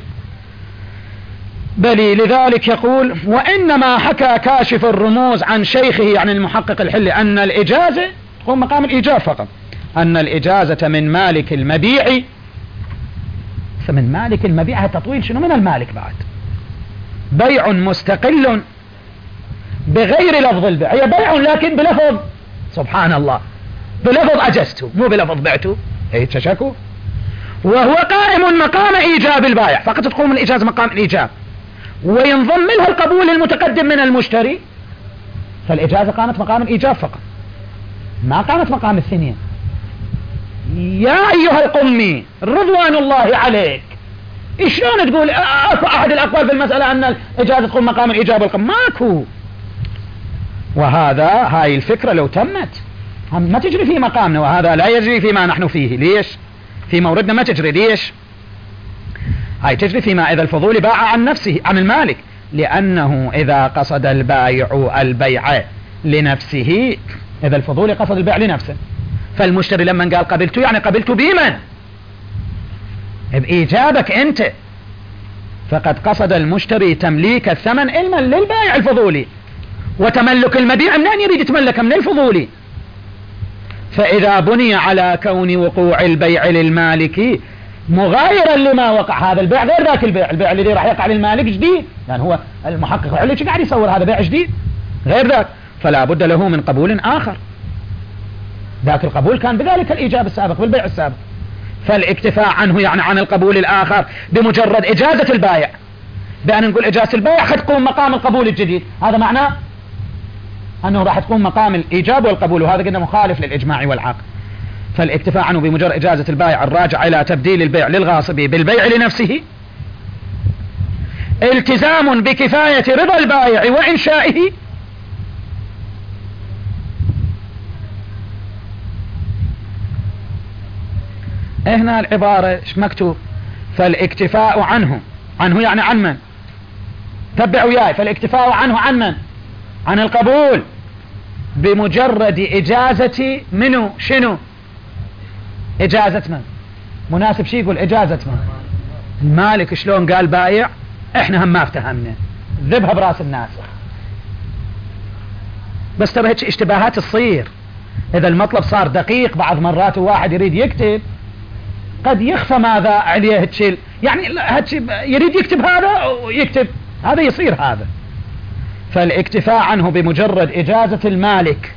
بل لذلك يقول وإنما حكى كاشف الرموز عن شيخه عن المحقق الحلي أن الإجازة تقوم مقام الإيجاب فقط، أن الإجازة من مالك المبيع. فمن مالك المبيع تطويل شنو من المالك بعد؟ بيع مستقل بغير لفظ البيع، هي بيع لكن بلفظ سبحان الله بلفظ أجزته مو بلفظ بعته، هي تشكوا. وهو قائم مقام إيجاب البائع، فقط تقوم الإجازة مقام الإيجاب وينضم لها القبول المتقدم من المشتري، فالإجازة قامت مقام الإيجاب فقط ما قامت مقام الثنين. يا أيها القمي رضوان الله عليك، شلون تقول أكو أحد الأقوال في المسألة أن الإجازة تقوم مقام الإيجاب والقبول؟ ماكو. هاي الفكرة لو تمت ما تجري في مقامنا، وهذا لا يجري فيما نحن فيه. ليش؟ في موردنا ما تجري. ليش؟ هاي تجري فيما إذا الفضول باع عن نفسه عن المالك، لأنه إذا قصد البائع البيع لنفسه، إذا الفضول قصد البيع لنفسه، فالمشتري لما قال قبلته يعني قبلته بمن؟ بإيجابك أنت، فقد قصد المشتري تمليك الثمن علما للبائع الفضولي، وتملك المبيع منين يريد يتملك؟ من الفضولي. فإذا بني على كون وقوع البيع للمالك مغايرا لما وقع، هذا البيع غير ذاك البيع الذي راح يقع للمالك جديد، يعني هو المحقق العلي قاعد يصور هذا بيع جديد غير ذاك، فلا بد له من قبول آخر. ذاك القبول كان بذلك الإيجاب السابق بالبيع السابق، فالاكتفاء عنه يعني عن القبول الآخر بمجرد إجازة البائع، بأن نقول إجازة البائع قد تقوم مقام القبول الجديد، هذا معناه أنه راح تقوم مقام الإيجاب والقبول، وهذا قلنا مخالف للإجماع والعقل. فالاكتفاء عنه بمجرد إجازة البائع الراجع إلى تبديل البيع للغاصب بالبيع لنفسه التزام بكفاية رضا البائع وإنشائه. هنا العبارة ايش مكتوب؟ فالاكتفاء عنه يعني عن من؟ تبعوا وياي. فالاكتفاء عنه عن من؟ عن القبول بمجرد إجازة منه. شنو إجازة من؟ مناسب شي يقول إجازة من؟ المالك. شلون قال بائع؟ احنا هم ما افتهمنا، ذبها براس الناس. بس ترى هيك اشتباهات تصير إذا المطلب صار دقيق. بعض مرات واحد يريد يكتب قد يخفى ماذا عليه هتشيل، يعني يريد يكتب هذا ويكتب هذا، يصير هذا. فالاكتفاء عنه بمجرد إجازة المالك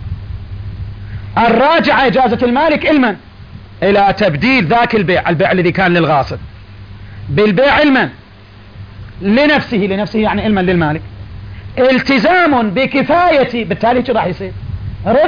الراجع إجازة المالك علما إلى تبديل ذاك البيع الذي كان للغاصب بالبيع علما لنفسه يعني علما للمالك، التزام بكفاية. بالتالي راح يصير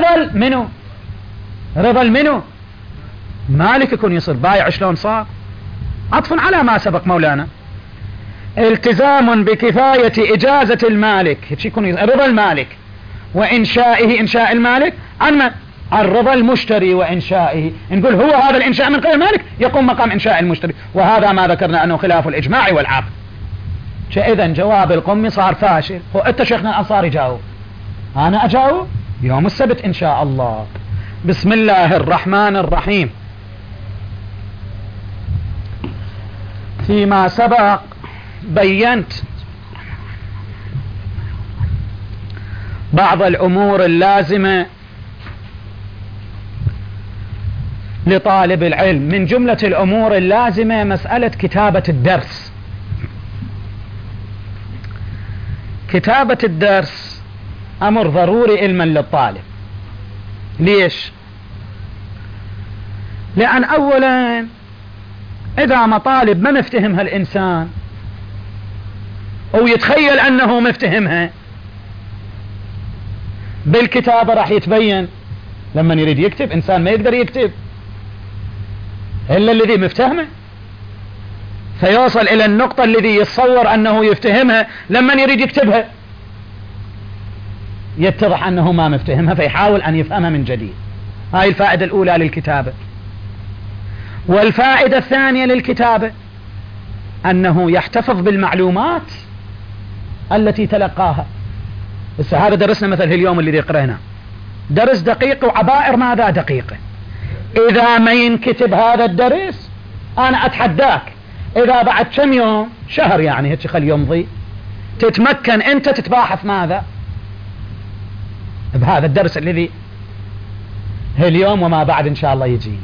رضا منه مالك يكون يصير بائع. شلون صار؟ عطف على ما سبق مولانا. التزام بكفاية إجازة المالك، يكون رضا المالك وإنشائه، إنشاء المالك عن رضا المشتري وإنشائه. نقول هو هذا الإنشاء من قبل المالك يقوم مقام إنشاء المشتري، وهذا ما ذكرنا أنه خلاف الإجماع والعقد. إذن جواب القمي صار فاشل. هو أنت شيخنا الأنصاري جاوب، أنا أجاوب يوم السبت إن شاء الله. بسم الله الرحمن الرحيم. فيما سبق بينت بعض الأمور اللازمة لطالب العلم. من جملة الأمور اللازمة مسألة كتابة الدرس. كتابة الدرس أمر ضروري علما للطالب. ليش؟ لأن أولا إذا مطالب ما مفتهمها الإنسان أو يتخيل أنه مفتهمها بالكتابة راح يتبين. لما يريد يكتب إنسان ما يقدر يكتب إلا الذي مفتهمه، فيوصل إلى النقطة الذي يتصور أنه يفتهمها لما يريد يكتبها يتضح أنه ما مفتهمها فيحاول أن يفهمها من جديد. هاي الفائدة الأولى للكتابة. والفائدة الثانية للكتابة أنه يحتفظ بالمعلومات التي تلقاها. بس هذا درسنا مثل اليوم الذي قرأنا درس دقيق وعبائر ماذا دقيقة. إذا ما ينكتب هذا الدرس أنا أتحداك إذا بعد كم يوم شهر يعني هيك خل يمضي تتمكن أنت تتباحث ماذا بهذا الدرس الذي اليوم وما بعد إن شاء الله يجينا.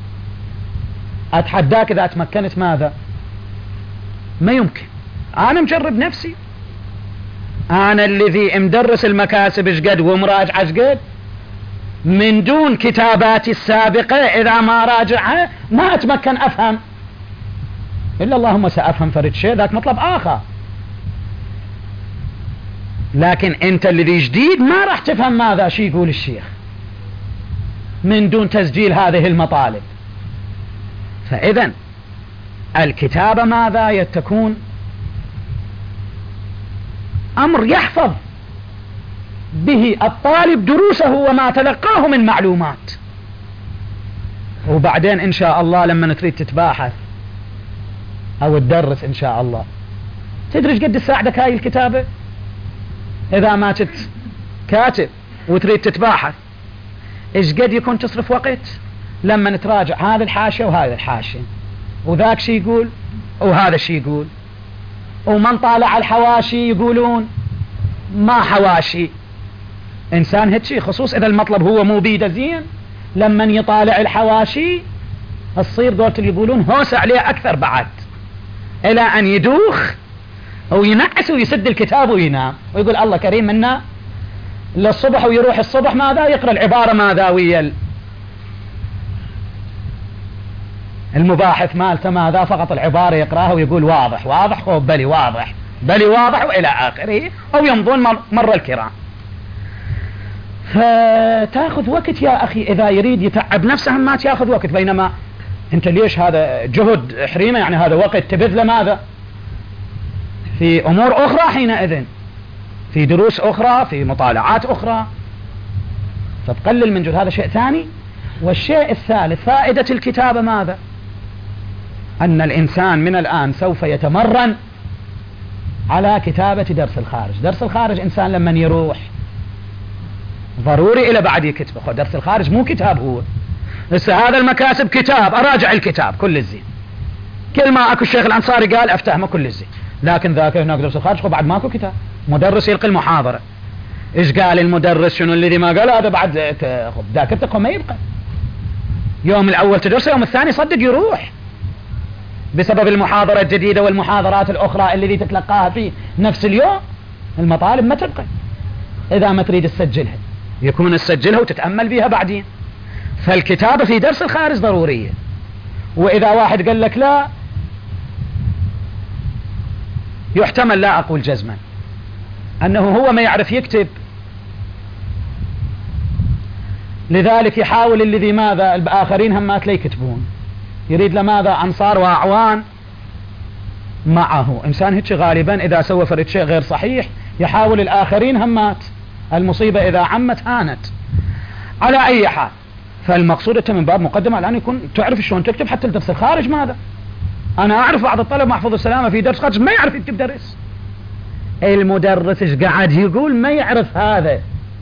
أتحداك إذا تمكنت ماذا. ما يمكن. أنا مجرب نفسي، أنا الذي مدرس المكاسب اشقد ومراجعة اشقد من دون كتاباتي السابقة إذا ما راجعها ما أتمكن أفهم إلا اللهم سأفهم فرد شيء ذاك مطلب آخر. لكن أنت الذي جديد ما راح تفهم ماذا شي يقول الشيخ من دون تسجيل هذه المطالب. فإذن الكتابة ماذا تكون أمر يحفظ به الطالب دروسه وما تلقاه من معلومات. وبعدين إن شاء الله لما تريد تتباحث أو تدرس إن شاء الله تدري قد تساعدك هاي الكتابة. إذا ما كاتب وتريد تتباحث إيش قد يكون تصرف وقت لما تراجع هذا الحاشية وهذا الحاشية وذاك شي يقول وهذا شي يقول، ومن طالع الحواشي يقولون ما حواشي. إنسان هيك خصوص إذا المطلب هو مو بيده زين لما يطالع الحواشي الصير دورت اللي يقولون هوس عليه أكثر بعد إلى أن يدوخ وينعس ويسد الكتاب وينام ويقول الله كريم منا للصبح ويروح الصبح ماذا يقرأ العبارة ماذا ويا المباحث مالته ماذا فقط العبارة يقراها ويقول واضح واضح خوب بلي واضح بلي واضح وإلى آخره أو يمضون مرة الكرام. فتاخذ وقت يا أخي إذا يريد يتعب نفسه ما تاخذ وقت. بينما أنت ليش هذا جهد حريمة يعني هذا وقت تبذله ماذا في أمور أخرى حينئذ في دروس أخرى في مطالعات أخرى فتقلل من جهد. هذا شيء ثاني. والشيء الثالث فائدة الكتابة ماذا أن الإنسان من الآن سوف يتمرن على كتابة درس الخارج. درس الخارج إنسان لما يروح ضروري إلى بعد يكتبه. درس الخارج مو كتاب هو بس هذا المكاسب كتاب أراجع الكتاب كل الزين كل ما أكو الشيخ الأنصاري قال أفتهمه كل الزين. لكن ذاك هناك درس الخارج بعد ماكو كتاب مدرس يلقي المحاضرة إيش قال المدرس شنو الذي ما قال هذا بعد ذاكرتكم ما يبقى. يوم الأول تدرسه يوم الثاني صدق يروح بسبب المحاضرة الجديدة والمحاضرات الأخرى التي تتلقاها في نفس اليوم. المطالب ما تبقى إذا ما تريد تسجلها يكون تسجلها وتتأمل بها بعدين. فالكتابة في درس الخارج ضرورية. وإذا واحد قال لك لا يحتمل لا أقول جزما أنه هو ما يعرف يكتب لذلك يحاول الذي ماذا الآخرين هم ما تلاقي يكتبون يريد لماذا أنصار وأعوان معه. إنسان هيك غالبا إذا سوى فرد شيء غير صحيح يحاول الآخرين همات، المصيبة إذا عمت هانت. على أي حال، فالمقصود أنت من باب مقدمة الآن يكون تعرف شلون تكتب حتى تدرس الخارج. ماذا أنا أعرف بعض الطلبة محفوظ السلامة في درس خارج ما يعرف يكتب درس، المدرس ايش قاعد يقول ما يعرف هذا،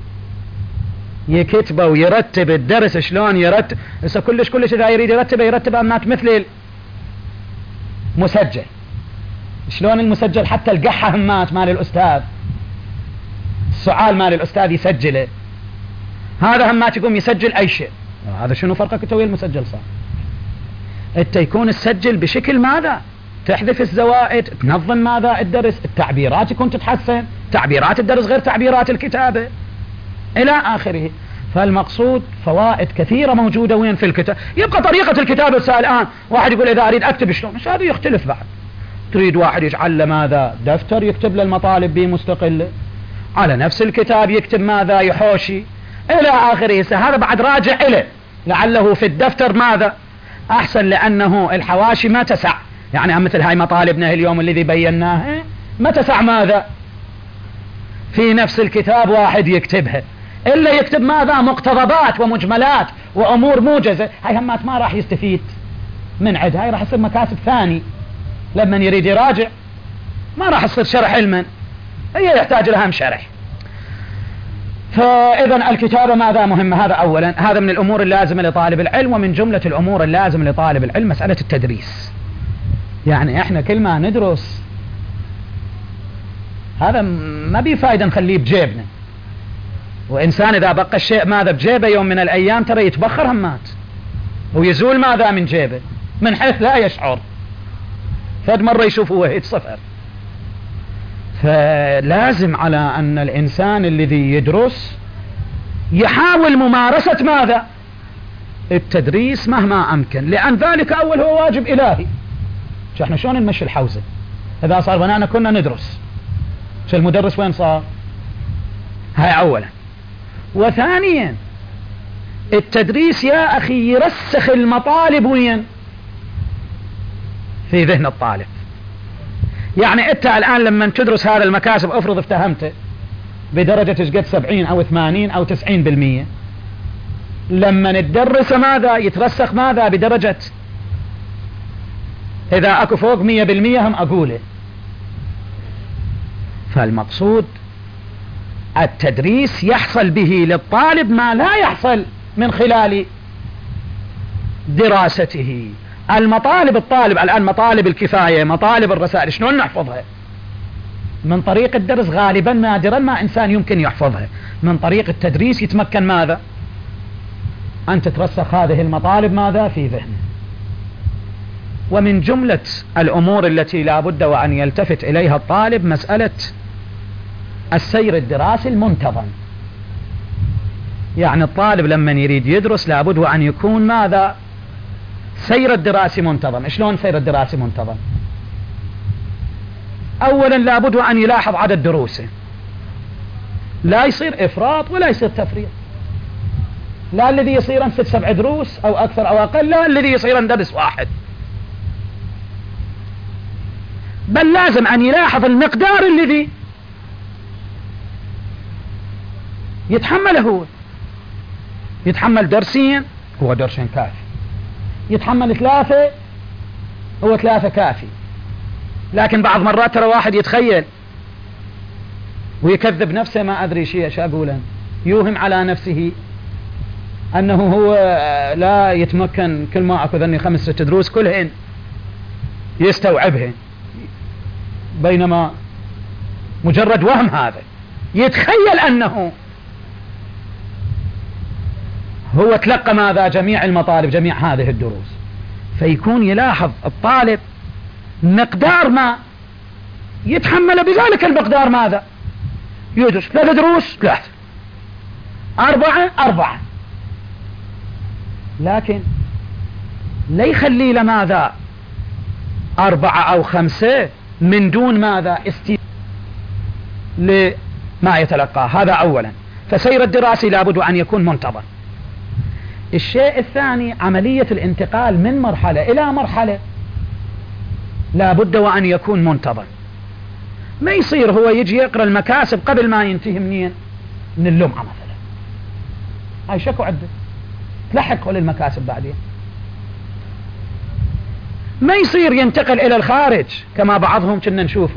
يكتبه ويرتب الدرس شلون يرتب. هسه كلش إذا يريد يرتب أمات مثل المسجل، شلون المسجل حتى القحة همات مال الأستاذ، السؤال مال الأستاذ يسجله، هذا همات يقوم يسجل أي شيء. هذا شنو فرقك انت ويا المسجل؟ صار انت يكون السجل بشكل ماذا تحذف الزوائد، تنظم ماذا الدرس، التعبيرات يكون تتحسن، تعبيرات الدرس غير تعبيرات الكتابة إلى آخره. فالمقصود فوائد كثيرة موجودة وين في الكتاب. يبقى طريقة الكتابة الآن واحد يقول إذا أريد أكتب شلون، مش هذا يختلف بعد. تريد واحد يجعل له ماذا دفتر يكتب له المطالب به مستقلة، على نفس الكتاب يكتب ماذا يحوشي إلى آخره. هذا بعد راجع إليه، لعله في الدفتر ماذا أحسن، لأنه الحواشي ما تسع، يعني مثل هاي مطالبنا اليوم الذي بيناها ما تسع ماذا في نفس الكتاب واحد يكتبها، إلا يكتب ماذا مقتضبات ومجملات وأمور موجزة. هاي همات ما راح يستفيد من عد، هاي راح يصير مكاسب ثاني لما يريد يراجع، ما راح يصير شرح علما، هي يحتاج لها شرح. فإذا الكتابة ماذا مهمة، هذا أولا، هذا من الأمور اللازمة لطالب العلم. ومن جملة الأمور اللازمة لطالب العلم مسألة التدريس. يعني احنا كل ما ندرس هذا ما بيه فايدة نخليه بجيبنا، وإنسان إذا بقى الشيء ماذا بجيبه يوم من الأيام ترى يتبخر همات ويزول ماذا من جيبه من حيث لا يشعر، فد مرة يشوفه وهي صفر. فلازم على أن الإنسان الذي يدرس يحاول ممارسة ماذا التدريس مهما أمكن، لأن ذلك أول هو واجب إلهي. احنا شلون نمشي الحوزة إذا صار بنانا كنا ندرس، المدرس وين صار؟ هاي أولا. وثانيا التدريس يا أخي يرسخ المطالب وين في ذهن الطالب. يعني انت الآن لما تدرس هذا المكاسب افرض افتهمته بدرجة تشقد 70 أو 80 أو 90%، لما ندرس ماذا يترسخ ماذا بدرجة إذا أكو فوق 100% هم أقوله. فالمقصود التدريس يحصل به للطالب ما لا يحصل من خلال دراسته. المطالب الطالب الآن مطالب الكفاية، مطالب الرسائل، شلون نحفظها؟ من طريق الدرس غالبا نادرا ما إنسان يمكن يحفظها، من طريق التدريس يتمكن ماذا أن تترسخ هذه المطالب ماذا في ذهنه. ومن جملة الأمور التي لا بد وأن يلتفت إليها الطالب مسألة السير الدراسي المنتظم. يعني الطالب لما يريد يدرس لابد وأن يكون ماذا سير الدراسي منتظم. شلون سير الدراسي منتظم؟ أولا لابد وأن يلاحظ عدد دروسه، لا يصير إفراط ولا يصير تفريط، لا الذي يصير 6-7 دروس أو أكثر أو أقل، لا الذي يصير درس واحد، بل لازم أن يلاحظ المقدار الذي يتحمله. هو يتحمل درسين هو درسين كافي، يتحمل 3 هو 3 كافي. لكن بعض مرات ترى واحد يتخيل ويكذب نفسه، ما أدري شيء ايش أقوله، يوهم على نفسه أنه هو لا يتمكن كل ما أكو ذني 5-6 دروس كلهن يستوعبهن، بينما مجرد وهم هذا، يتخيل أنه هو تلقى ماذا جميع المطالب جميع هذه الدروس. فيكون يلاحظ الطالب مقدار ما يتحمل، بذلك المقدار ماذا يدرس 3 دروس 3، 4 لكن لا يخلي له ماذا 4 أو 5 من دون ماذا لما يتلقاه. هذا أولا. فسير الدراسي لابد أن يكون منتظم. الشيء الثاني عملية الانتقال من مرحلة إلى مرحلة. لا بد وأن يكون منتظم. ما يصير هو يجي يقرأ المكاسب قبل ما ينتهي منين؟ من اللمعة مثلا، هاي شكو عدة تلحق للمكاسب بعدين. ما يصير ينتقل إلى الخارج كما بعضهم كنا نشوفه،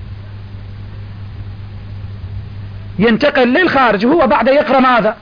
ينتقل للخارج وهو بعد يقرأ ماذا؟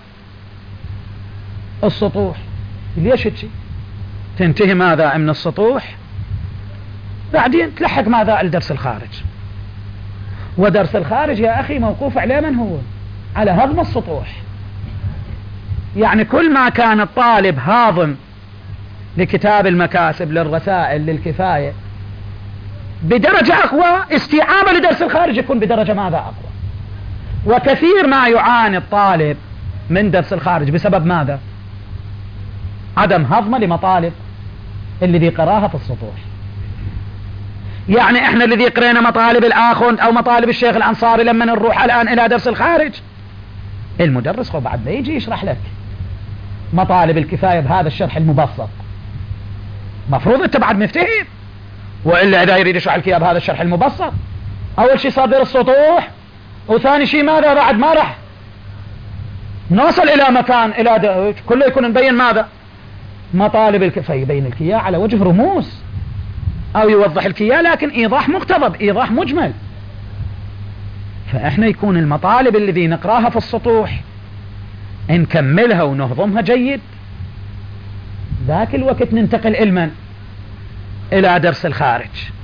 السطوح. ليش هيك؟ تنتهي ماذا من السطوح، بعدين تلحق ماذا؟ الدرس الخارج. ودرس الخارج يا أخي موقوف على من هو؟ على هضم السطوح. يعني كل ما كان الطالب هاضم لكتاب المكاسب، للرسائل، للكفاية بدرجة أقوى، استيعابه لدرس الخارج يكون بدرجة ماذا؟ أقوى. وكثير ما يعاني الطالب من درس الخارج بسبب ماذا؟ عدم هضمه لمطالب الذي قراها في السطوح. يعني احنا الذي قرينا مطالب الآخوند او مطالب الشيخ الأنصاري لما نروح الآن الى درس الخارج، المدرس هو بعد ما يجي يشرح لك مطالب الكفاية بهذا الشرح المبسط، مفروض انت بعد مفتهم، وإلا اذا يريد يشرح لك بهذا الشرح المبسط اول شيء صار السطوح، وثاني شيء ماذا؟ بعد ما راح نوصل الى مكان الى كله يكون مبين ماذا؟ مطالب الكفاية، يبين لك اياه على وجه رموز او يوضح لك اياه لكن ايضاح مقتضب، ايضاح مجمل. فاحنا يكون المطالب الذي نقراها في السطوح نكملها ونهضمها جيد، ذاك الوقت ننتقل المن الى درس الخارج.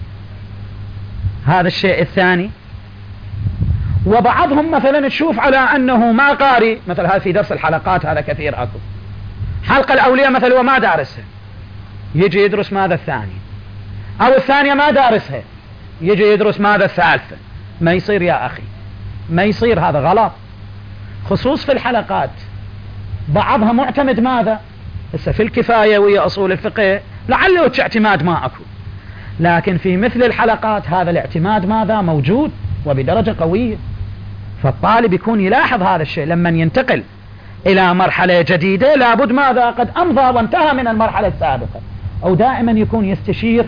هذا الشيء الثاني. وبعضهم مثلا تشوف على انه ما قاري، مثل هذا في درس الحلقات هذا كثير اكو، حلقة الاولية مثلا هو ما دارسها يجي يدرس ماذا الثاني، او الثانية ما دارسها يجي يدرس ماذا الثالثة. ما يصير يا اخي، ما يصير، هذا غلط. خصوص في الحلقات بعضها معتمد ماذا؟ هسه في الكفاية ويا اصول الفقه لعله اعتماد ما اكو، لكن في مثل الحلقات هذا الاعتماد ماذا؟ موجود وبدرجة قوية. فالطالب يكون يلاحظ هذا الشيء لما ينتقل الى مرحلة جديدة، لابد ماذا؟ قد امضى وانتهى من المرحلة السابقة، او دائما يكون يستشير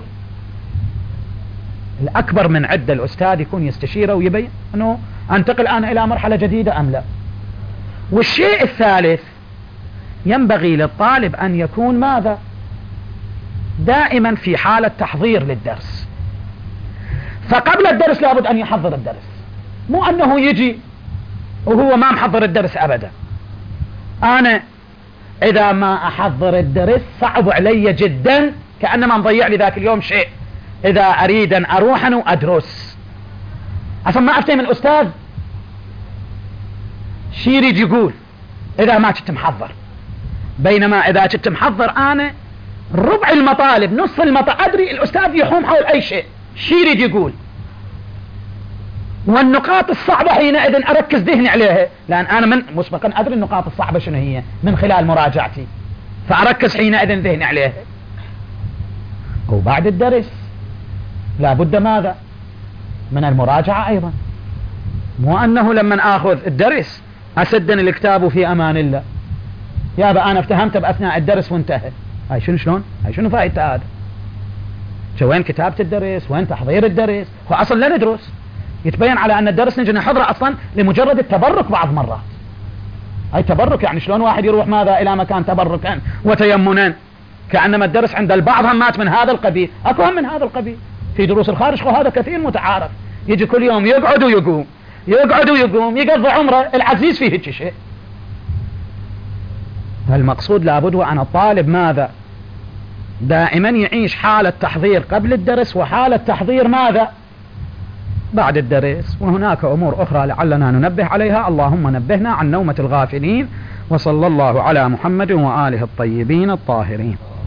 الأكبر من عدة، الأستاذ يكون يستشيره ويبين أنه أنتقل الآن إلى مرحلة جديدة أم لا. والشيء الثالث، ينبغي للطالب أن يكون ماذا؟ دائما في حالة تحضير للدرس. فقبل الدرس لابد أن يحضر الدرس، مو أنه يجي وهو ما محضر الدرس أبدا. أنا إذا ما أحضر الدرس صعب علي جدا، كأنما مضيع لي ذاك اليوم شيء إذا أريد أن أروح وأدرس. أصلا ما أفتهم الأستاذ شي يريد يقول إذا ما كنت محضر، بينما إذا كنت محضر أنا ربع المطالب نصف المطالب أدري الأستاذ يحوم حول أي شيء شي يريد يقول، والنقاط الصعبة حينئذ أركز ذهني عليها، لأن أنا من مسبقا أدري النقاط الصعبة شنو هي من خلال مراجعتي، فأركز حينئذ ذهني عليها. وبعد الدرس لابد ماذا؟ من المراجعة أيضا، مو أنه لما أخذ الدرس أسدن الكتاب في أمان الله، يا بقى أنا افتهمت بأثناء الدرس وانتهى. هاي شنو شلون؟ هاي شنو فائدة هذا؟ وين كتابة الدرس؟ وين تحضير الدرس؟ هو أصلا لا ندرس، يتبين على أن الدرس نجي نحضره أصلا لمجرد التبرك بعض مرات. هاي تبرك، يعني شلون واحد يروح ماذا إلى مكان تبركا وتيمنا، كأنما الدرس عند البعض همات من هذا القبيل، أكو هم من هذا القبيل في دروس الخارج، وهذا كثير متعارف، يجي كل يوم يقعد ويقوم يقعد ويقوم يقضي عمره، العزيز فيه هيك شيء. فالمقصود لابد وأن الطالب ماذا؟ دائما يعيش حالة تحضير قبل الدرس وحالة تحضير ماذا؟ بعد الدرس. وهناك أمور أخرى لعلنا ننبه عليها، اللهم نبهنا عن نومة الغافلين، وصلى الله على محمد وآله الطيبين الطاهرين.